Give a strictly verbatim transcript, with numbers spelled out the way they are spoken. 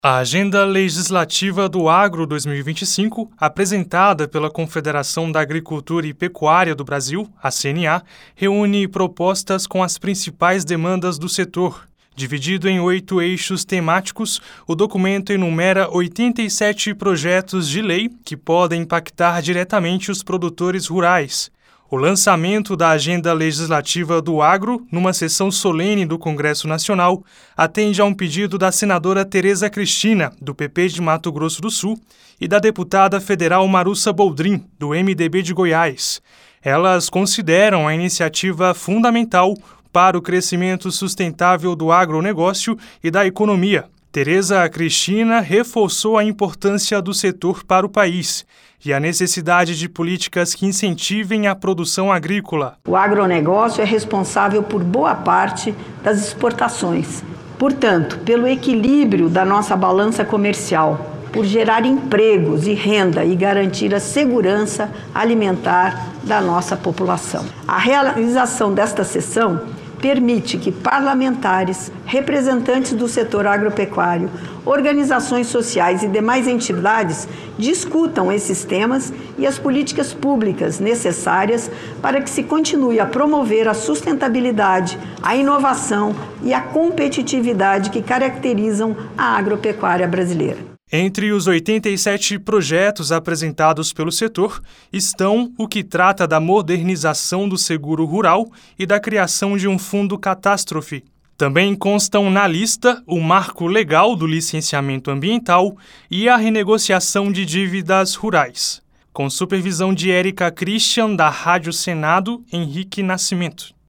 A Agenda Legislativa do Agro dois mil e vinte e cinco, apresentada pela Confederação da Agricultura e Pecuária do Brasil, a C N A, reúne propostas com as principais demandas do setor. Dividido em oito eixos temáticos, o documento enumera oitenta e sete projetos de lei que podem impactar diretamente os produtores rurais. O lançamento da Agenda Legislativa do Agro, numa sessão solene do Congresso Nacional, atende a um pedido da senadora Tereza Cristina, do P P de Mato Grosso do Sul, e da deputada federal Marussa Boldrin, do M D B de Goiás. Elas consideram a iniciativa fundamental para o crescimento sustentável do agronegócio e da economia. Tereza Cristina reforçou a importância do setor para o país e a necessidade de políticas que incentivem a produção agrícola. O agronegócio é responsável por boa parte das exportações. Portanto, pelo equilíbrio da nossa balança comercial, por gerar empregos e renda e garantir a segurança alimentar da nossa população. A realização desta sessão permite que parlamentares, representantes do setor agropecuário, organizações sociais e demais entidades discutam esses temas e as políticas públicas necessárias para que se continue a promover a sustentabilidade, a inovação e a competitividade que caracterizam a agropecuária brasileira. Entre os oitenta e sete projetos apresentados pelo setor estão o que trata da modernização do seguro rural e da criação de um fundo catástrofe. Também constam na lista o marco legal do licenciamento ambiental e a renegociação de dívidas rurais. Com supervisão de Érica Christian, da Rádio Senado, Henrique Nascimento.